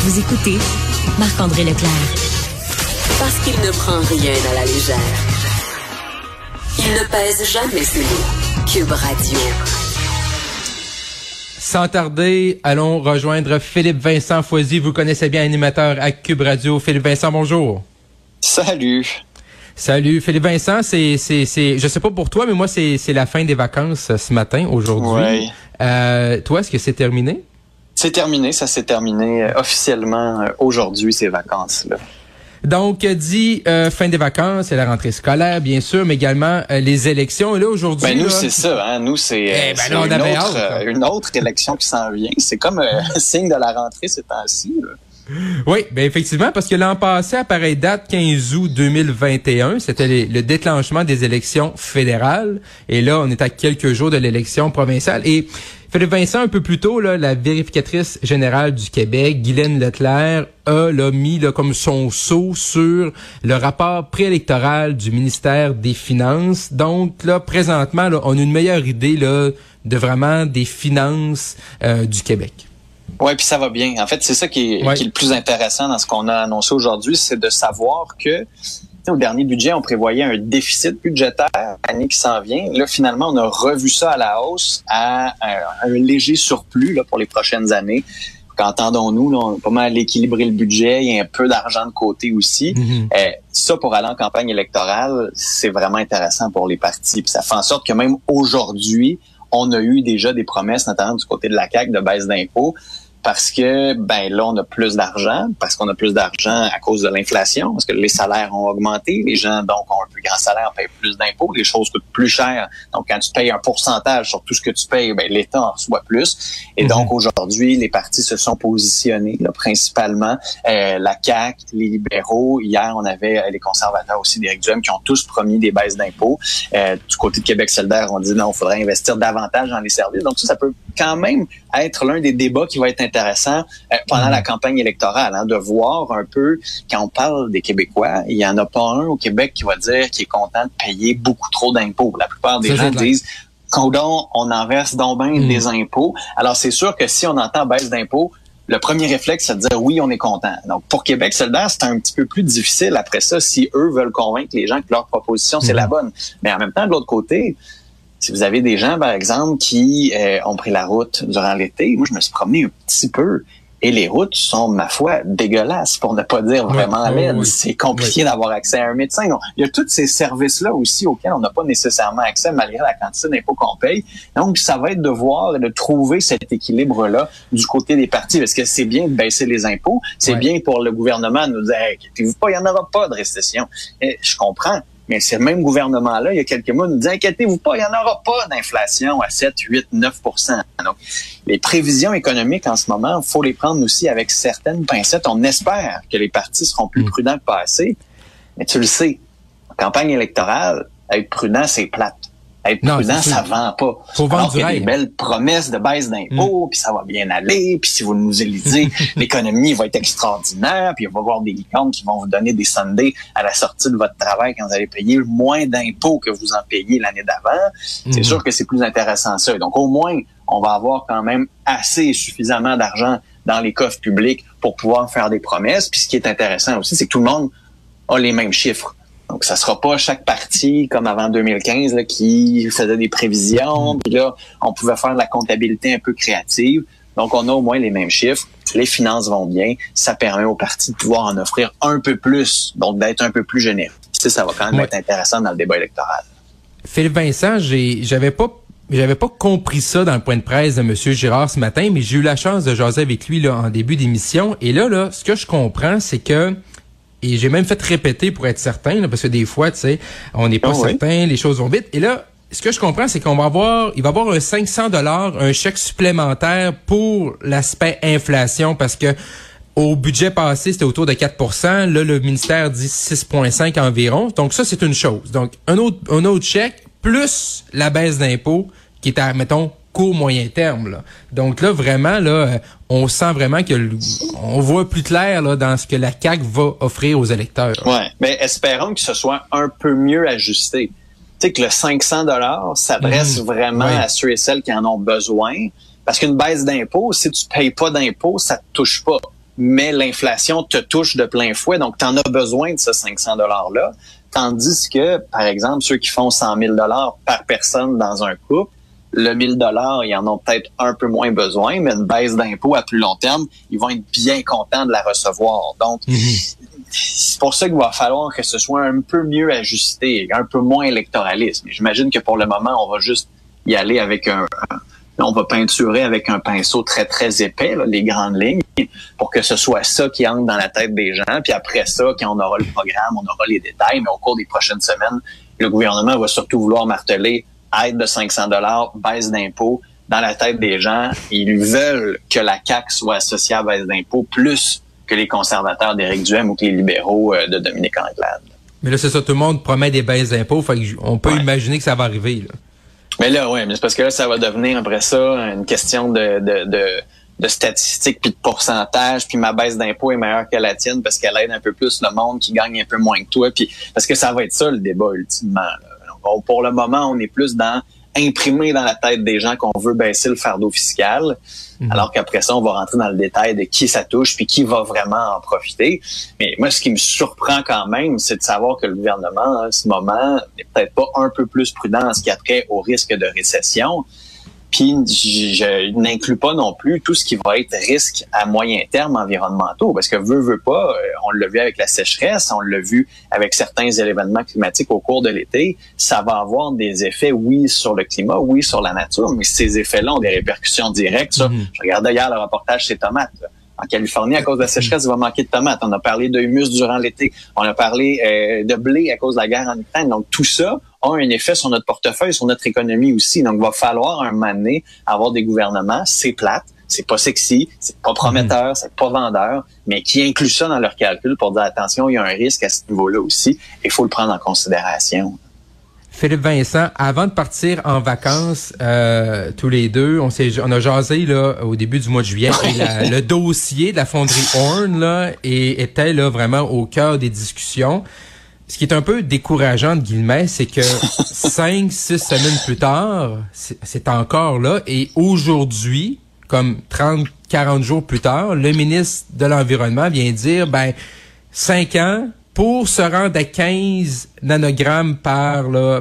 Vous écoutez Marc-André Leclerc. Parce qu'il ne prend rien à la légère. Il ne pèse jamais ses mots. Cube Radio. Sans tarder, allons rejoindre Philippe Vincent Foisy. Vous connaissez bien, animateur à Cube Radio. Philippe Vincent, bonjour. Salut. Salut, Philippe Vincent. C'est, je sais pas pour toi, mais moi, c'est la fin des vacances ce matin, aujourd'hui. Ouais. Toi, est-ce que c'est terminé? C'est terminé, ça s'est terminé officiellement aujourd'hui, ces vacances-là. Donc, dit fin des vacances, c'est la rentrée scolaire, bien sûr, mais également les élections. Et là, aujourd'hui... Ben, nous, là, c'est ça. Hein? Nous, c'est une autre élection qui s'en vient. C'est comme un signe de la rentrée ces temps-ci. Là. Oui, ben effectivement, parce que l'an passé, à pareille date, 15 août 2021, c'était le déclenchement des élections fédérales. Et là, on est à quelques jours de l'élection provinciale. Et Philippe Vincent, un peu plus tôt, là, la vérificatrice générale du Québec, Guylaine Leclerc, a mis comme son sceau sur le rapport préélectoral du ministère des Finances. Donc là, présentement, là, on a une meilleure idée là, de vraiment des finances du Québec. Oui, puis ça va bien. En fait, c'est ça qui est le plus intéressant dans ce qu'on a annoncé aujourd'hui, c'est de savoir que au dernier budget, on prévoyait un déficit budgétaire l'année qui s'en vient. Là, finalement, on a revu ça à la hausse à un léger surplus là, pour les prochaines années. Qu'entendons-nous, là, on a pas mal équilibré le budget, il y a un peu d'argent de côté aussi. Ça, pour aller en campagne électorale, c'est vraiment intéressant pour les partis. Puis ça fait en sorte que même aujourd'hui, on a eu déjà des promesses, notamment du côté de la CAQ, de baisse d'impôts. Parce que, là, on a plus d'argent, parce qu'on a plus d'argent à cause de l'inflation, parce que les salaires ont augmenté, les gens, donc, ont un plus grand salaire, payent plus d'impôts, les choses coûtent plus cher. Donc, quand tu payes un pourcentage sur tout ce que tu payes, l'État en reçoit plus. Et donc, aujourd'hui, les partis se sont positionnés, là, principalement, la CAQ, les libéraux. Hier, on avait les conservateurs aussi, d'Éric Duhem, qui ont tous promis des baisses d'impôts. Du côté de Québec solidaire, on dit non, il faudrait investir davantage dans les services. Donc, ça peut quand même être l'un des débats qui va être intéressant pendant la campagne électorale, hein, de voir un peu, quand on parle des Québécois, il y en a pas un au Québec qui va dire qu'il est content de payer beaucoup trop d'impôts. La plupart des gens disent qu'on en verse donc bien des impôts. Alors, c'est sûr que si on entend baisse d'impôts, le premier réflexe, c'est de dire oui, on est content. Donc, pour Québec solidaire, c'est un petit peu plus difficile après ça si eux veulent convaincre les gens que leur proposition, c'est la bonne. Mais en même temps, de l'autre côté, si vous avez des gens, par exemple, qui ont pris la route durant l'été, moi, je me suis promené un petit peu et les routes sont, ma foi, dégueulasses, pour ne pas dire vraiment laides. C'est compliqué d'avoir accès à un médecin. Donc, il y a tous ces services-là aussi auxquels on n'a pas nécessairement accès malgré la quantité d'impôts qu'on paye. Donc, ça va être de voir et de trouver cet équilibre-là du côté des partis. Parce que c'est bien de baisser les impôts. C'est bien pour le gouvernement de nous dire hey, « inquiétez-vous pas, il n'y en aura pas de récession ». Je comprends. Mais ce même gouvernement-là, il y a quelques mois, nous dit « Inquiétez-vous pas, il n'y en aura pas d'inflation à 7, 8, 9 ». Donc, les prévisions économiques en ce moment, il faut les prendre aussi avec certaines pincettes. On espère que les partis seront plus prudents que passé. Mais tu le sais, en campagne électorale, être prudent, c'est plate. Être prudent, ça vend pas. Faut vendre du rêve. Il y a des belles promesses de baisse d'impôts, puis ça va bien aller, puis si vous nous élisez, l'économie va être extraordinaire, puis il va y avoir des licornes qui vont vous donner des sundaes à la sortie de votre travail quand vous allez payer moins d'impôts que vous en payez l'année d'avant. C'est sûr que c'est plus intéressant ça. Donc au moins, on va avoir quand même assez suffisamment d'argent dans les coffres publics pour pouvoir faire des promesses. Puis ce qui est intéressant aussi, c'est que tout le monde a les mêmes chiffres. Donc, ça sera pas chaque parti, comme avant 2015, là, qui faisait des prévisions. Puis là, on pouvait faire de la comptabilité un peu créative. Donc, on a au moins les mêmes chiffres. Les finances vont bien. Ça permet aux partis de pouvoir en offrir un peu plus, donc d'être un peu plus généreux. Ça va quand même être intéressant dans le débat électoral. Philippe Vincent, j'avais pas compris ça dans le point de presse de M. Girard ce matin, mais j'ai eu la chance de jaser avec lui là, en début d'émission. Et là, ce que je comprends, c'est que et j'ai même fait répéter pour être certain, là, parce que des fois, tu sais, on n'est pas certain, les choses vont vite. Et là, ce que je comprends, c'est il va y avoir un 500 $, un chèque supplémentaire pour l'aspect inflation, parce que au budget passé, c'était autour de 4 %. Là, le ministère dit 6,5 environ. Donc ça, c'est une chose. Donc, un autre chèque, plus la baisse d'impôts, qui est à, mettons, court moyen terme là. Donc là vraiment là on sent vraiment que on voit plus clair là dans ce que la CAQ va offrir aux électeurs. Ouais, mais espérons que ce soit un peu mieux ajusté. Tu sais que le 500 $ s'adresse vraiment à ceux et celles qui en ont besoin parce qu'une baisse d'impôt, si tu payes pas d'impôt, ça te touche pas. mais l'inflation te touche de plein fouet, donc tu en as besoin de ce 500 $-là. Tandis que, par exemple, ceux qui font 100 000 $ par personne dans un couple, le 1 000 $, ils en ont peut-être un peu moins besoin, mais une baisse d'impôt à plus long terme, ils vont être bien contents de la recevoir. Donc, c'est pour ça qu'il va falloir que ce soit un peu mieux ajusté, un peu moins électoraliste. Mais j'imagine que pour le moment, on va juste y aller avec on va peinturer avec un pinceau très, très épais, là, les grandes lignes, pour que ce soit ça qui entre dans la tête des gens. Puis après ça, quand on aura le programme, on aura les détails. Mais au cours des prochaines semaines, le gouvernement va surtout vouloir marteler aide de 500 $, baisse d'impôts dans la tête des gens. Ils veulent que la CAQ soit associée à la baisse d'impôts plus que les conservateurs d'Éric Duhaime ou que les libéraux de Dominique Anglade. Mais là, c'est ça, tout le monde promet des baisses d'impôts. On peut imaginer que ça va arriver, là. Mais là, oui, mais c'est parce que là, ça va devenir après ça une question de statistiques puis de pourcentage, puis ma baisse d'impôt est meilleure que la tienne parce qu'elle aide un peu plus le monde qui gagne un peu moins que toi, puis parce que ça va être ça le débat ultimement, là. Donc, pour le moment, on est plus dans imprimer dans la tête des gens qu'on veut baisser le fardeau fiscal, alors qu'après ça, on va rentrer dans le détail de qui ça touche puis qui va vraiment en profiter. Mais moi, ce qui me surprend quand même, c'est de savoir que le gouvernement, en ce moment, n'est peut-être pas un peu plus prudent en ce qui a trait au risque de récession. Puis, je n'inclus pas non plus tout ce qui va être risque à moyen terme environnementaux, parce que veut pas, on l'a vu avec la sécheresse, on l'a vu avec certains événements climatiques au cours de l'été, ça va avoir des effets, oui, sur le climat, oui, sur la nature, mais ces effets-là ont des répercussions directes. Ça. Je regardais hier le reportage sur les tomates, là. En Californie, à cause de la sécheresse, il va manquer de tomates. On a parlé de humus durant l'été. On a parlé de blé à cause de la guerre en Ukraine. Donc, tout ça a un effet sur notre portefeuille, sur notre économie aussi. Donc, il va falloir un moment donné avoir des gouvernements, c'est plate, c'est pas sexy, c'est pas prometteur, c'est pas vendeur, mais qui incluent ça dans leur calcul pour dire attention, il y a un risque à ce niveau-là aussi. Il faut le prendre en considération. Philippe Vincent, avant de partir en vacances, tous les deux, on a jasé là au début du mois de juillet. Le dossier de la fonderie Horn là était là vraiment au cœur des discussions. Ce qui est un peu décourageant de guillemets, c'est que 5-6 semaines plus tard, c'est encore là. Et aujourd'hui, comme 30-40 jours plus tard, le ministre de l'Environnement vient dire 5 ans pour se rendre à 15 nanogrammes par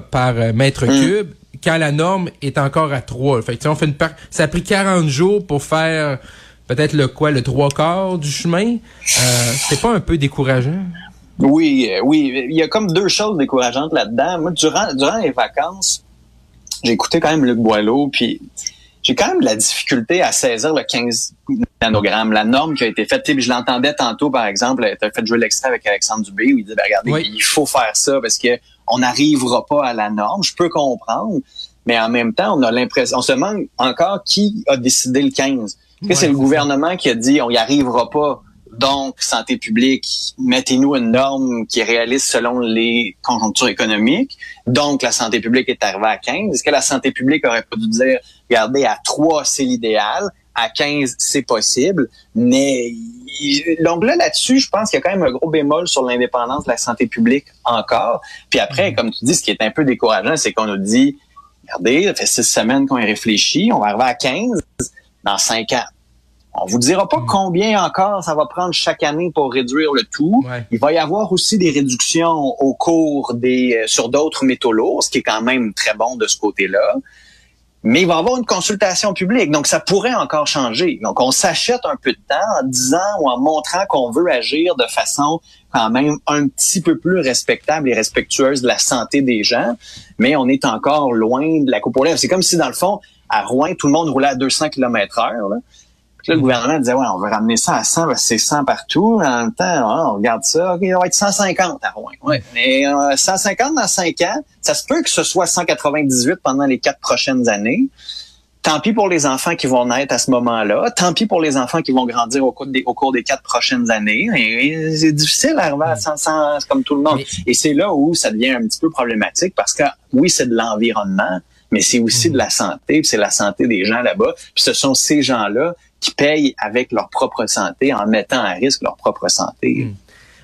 mètre cube, quand la norme est encore à 3. Fait que, on fait ça a pris 40 jours pour faire peut-être le 3/4 du chemin. C'est pas un peu décourageant? Oui. Il y a comme deux choses décourageantes là-dedans. Moi, durant les vacances, j'ai écouté quand même Luc Boileau, puis j'ai quand même de la difficulté à saisir le 15 nanogrammes, la norme qui a été faite. Je l'entendais tantôt, par exemple, tu as fait jouer l'extrait avec Alexandre Dubé, où il dit, regardez, il faut faire ça parce que on n'arrivera pas à la norme. Je peux comprendre, mais en même temps, on a l'impression, on se demande encore qui a décidé le 15. Est-ce que c'est le gouvernement qui a dit, on n'y arrivera pas? Donc, santé publique, mettez-nous une norme qui est réaliste selon les conjonctures économiques. Donc, la santé publique est arrivée à 15. Est-ce que la santé publique aurait pas dû dire, regardez, à 3, c'est l'idéal, à 15, c'est possible. Mais donc là-dessus, je pense qu'il y a quand même un gros bémol sur l'indépendance de la santé publique encore. Puis après, comme tu dis, ce qui est un peu décourageant, c'est qu'on nous dit, regardez, ça fait 6 semaines qu'on y réfléchit, on va arriver à 15 dans 5 ans. On vous dira pas combien encore ça va prendre chaque année pour réduire le tout. Ouais. Il va y avoir aussi des réductions au cours sur d'autres métaux lourds, ce qui est quand même très bon de ce côté-là. Mais il va y avoir une consultation publique, donc ça pourrait encore changer. Donc on s'achète un peu de temps en disant ou en montrant qu'on veut agir de façon quand même un petit peu plus respectable et respectueuse de la santé des gens, mais on est encore loin de la coupe aux lèvres. C'est comme si dans le fond, à Rouen, tout le monde roulait à 200 km/h, là. Là, le gouvernement disait, on veut ramener ça à 100 parce que c'est 100 partout. En même temps, on regarde ça, OK, il va être 150 à Rouen. Ouais. Mais 150 dans 5 ans, ça se peut que ce soit 198 pendant les 4 prochaines années. Tant pis pour les enfants qui vont naître à ce moment-là. Tant pis pour les enfants qui vont grandir au cours des 4 prochaines années. Et c'est difficile d'arriver à 100 comme tout le monde. Et c'est là où ça devient un petit peu problématique parce que, oui, c'est de l'environnement, mais c'est aussi de la santé, puis c'est la santé des gens là-bas. Puis ce sont ces gens-là qui payent avec leur propre santé en mettant à risque leur propre santé.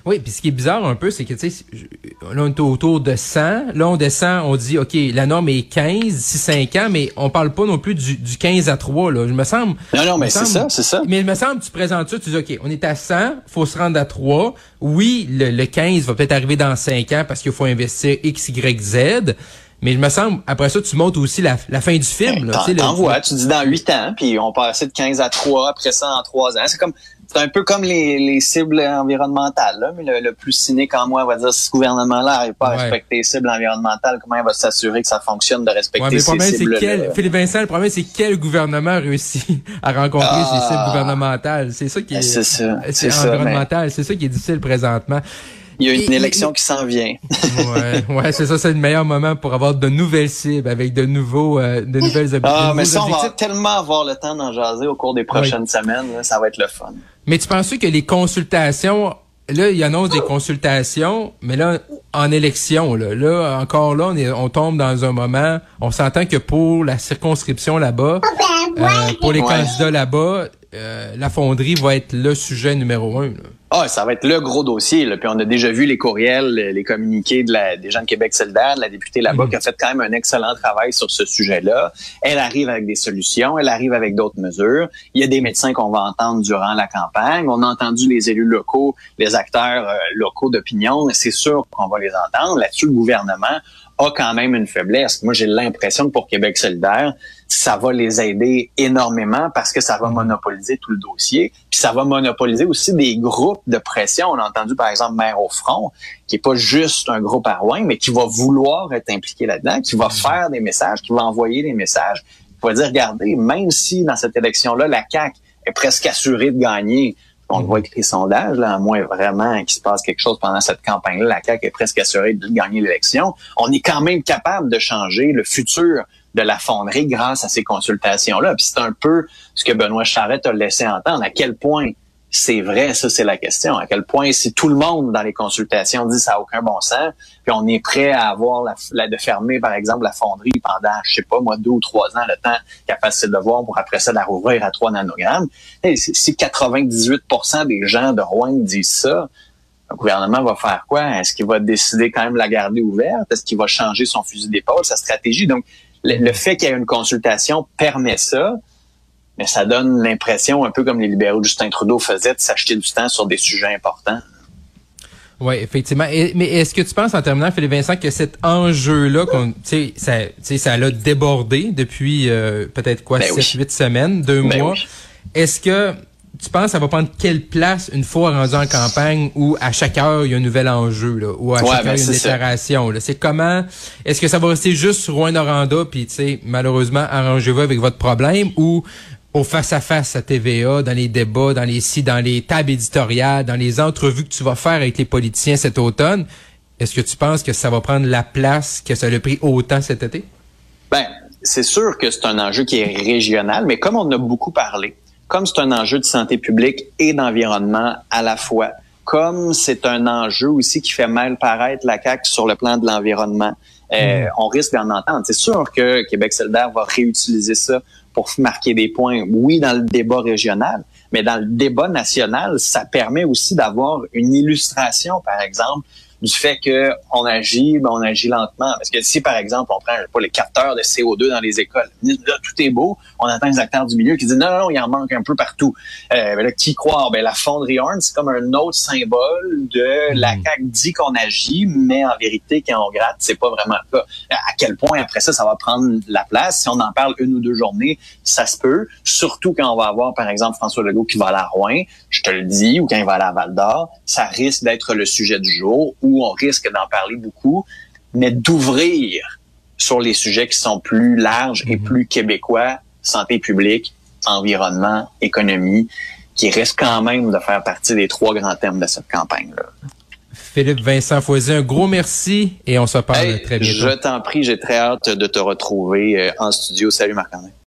Oui, puis ce qui est bizarre un peu, c'est que, tu sais, là, on est autour de 100. Là, on descend, on dit, OK, la norme est 15 d'ici 5 ans, mais on parle pas non plus du 15 à 3, là. Je me semble... Non, mais c'est ça. Mais il me semble, tu présentes ça, tu dis, OK, on est à 100, faut se rendre à 3. Oui, le 15 va peut-être arriver dans 5 ans parce qu'il faut investir X, Y, Z. Mais je me semble, après ça, tu montres aussi la fin du film. Là, tu dis dans 8 ans, puis on passait de 15 à 3, après ça en 3 ans. C'est un peu comme les cibles environnementales, là, mais le plus cynique en moi va dire si ce gouvernement-là n'arrive pas à respecter les cibles environnementales, comment il va s'assurer que ça fonctionne de respecter ces cibles-là? Philippe Vincent, le problème, c'est quel gouvernement réussit à rencontrer ces cibles gouvernementales. C'est ça qui est, environnemental. C'est ça qui est difficile présentement. Il y a une élection qui s'en vient. ouais, c'est ça, c'est le meilleur moment pour avoir de nouvelles cibles avec de nouvelles objectifs. Mais ça, on va tellement avoir le temps d'en jaser au cours des prochaines semaines, là, ça va être le fun. Mais tu penses que les consultations, là, il annonce des consultations, mais là, en élection, là, on tombe dans un moment, on s'entend que pour la circonscription là-bas, pour les candidats là-bas, la fonderie va être le sujet numéro 1, là. Ça va être le gros dossier, là. Puis on a déjà vu les courriels, les communiqués des gens de Québec solidaire, de la députée là-bas, qui a fait quand même un excellent travail sur ce sujet-là. Elle arrive avec des solutions, elle arrive avec d'autres mesures. Il y a des médecins qu'on va entendre durant la campagne. On a entendu les élus locaux, les acteurs locaux d'opinion, et c'est sûr qu'on va les entendre. Là-dessus, le gouvernement a quand même une faiblesse. Moi, j'ai l'impression que pour Québec solidaire, ça va les aider énormément parce que ça va monopoliser tout le dossier. Puis ça va monopoliser aussi des groupes de pression. On a entendu, par exemple, Maire au front, qui est pas juste un groupe à Rouen, mais qui va vouloir être impliqué là-dedans, qui va faire des messages, qui va envoyer des messages, qui va dire, regardez, même si dans cette élection-là, la CAQ est presque assurée de gagner, on le voit avec les sondages, là, à moins vraiment qu'il se passe quelque chose pendant cette campagne-là, la CAQ est presque assurée de gagner l'élection. On est quand même capable de changer le futur de la fonderie grâce à ces consultations-là. Puis c'est un peu ce que Benoît Charette a laissé entendre. À quel point c'est vrai, ça c'est la question. À quel point si tout le monde dans les consultations dit ça n'a aucun bon sens, puis on est prêt à avoir de fermer par exemple la fonderie pendant, je sais pas moi, 2 ou 3 ans, le temps qu'elle fasse ses devoirs pour après ça la rouvrir à 3 nanogrammes. Et si 98% des gens de Rouen disent ça, le gouvernement va faire quoi? Est-ce qu'il va décider quand même de la garder ouverte? Est-ce qu'il va changer son fusil d'épaule, sa stratégie? Donc, le fait qu'il y ait une consultation permet ça, mais ça donne l'impression, un peu comme les libéraux de Justin Trudeau faisaient, de s'acheter du temps sur des sujets importants. Oui, effectivement. Mais est-ce que tu penses, en terminant, Philippe Vincent, que cet enjeu-là, ça l'a débordé depuis peut-être 7-8 semaines, 2 mois? Oui. Est-ce que tu penses que ça va prendre quelle place une fois rendu en campagne où à chaque heure il y a un nouvel enjeu, là, ou à chaque heure il y a une déclaration, là? C'est comment, est-ce que ça va rester juste sur Rouen-Noranda puis tu sais, malheureusement, arrangez-vous avec votre problème, ou au face-à-face à TVA, dans les débats, dans les tables éditoriales, dans les entrevues que tu vas faire avec les politiciens cet automne, est-ce que tu penses que ça va prendre la place que ça a pris autant cet été? Ben, c'est sûr que c'est un enjeu qui est régional, mais comme on en a beaucoup parlé, comme c'est un enjeu de santé publique et d'environnement à la fois, comme c'est un enjeu aussi qui fait mal paraître la CAQ sur le plan de l'environnement, on risque d'en entendre. C'est sûr que Québec solidaire va réutiliser ça pour marquer des points, oui, dans le débat régional, mais dans le débat national, ça permet aussi d'avoir une illustration, par exemple, du fait que on agit lentement. Parce que si, par exemple, on prend les capteurs de CO2 dans les écoles, là, tout est beau, on entend les acteurs du milieu qui disent non, il en manque un peu partout. Là, qui croire? La fonderie Horn, c'est comme un autre symbole de la CAQ dit qu'on agit, mais en vérité, quand on gratte, c'est pas vraiment le cas. À quel point, après ça, ça va prendre la place? Si on en parle 1 ou 2 journées, ça se peut. Surtout quand on va avoir, par exemple, François Legault qui va aller à Rouen, je te le dis, ou quand il va aller à Val-d'Or, ça risque d'être le sujet du jour, où on risque d'en parler beaucoup, mais d'ouvrir sur les sujets qui sont plus larges et plus québécois, santé publique, environnement, économie, qui risquent quand même de faire partie des 3 grands thèmes de cette campagne-là. Philippe Vincent Foisy, un gros merci et on se parle très bientôt. Je t'en prie, j'ai très hâte de te retrouver en studio. Salut Marc-André.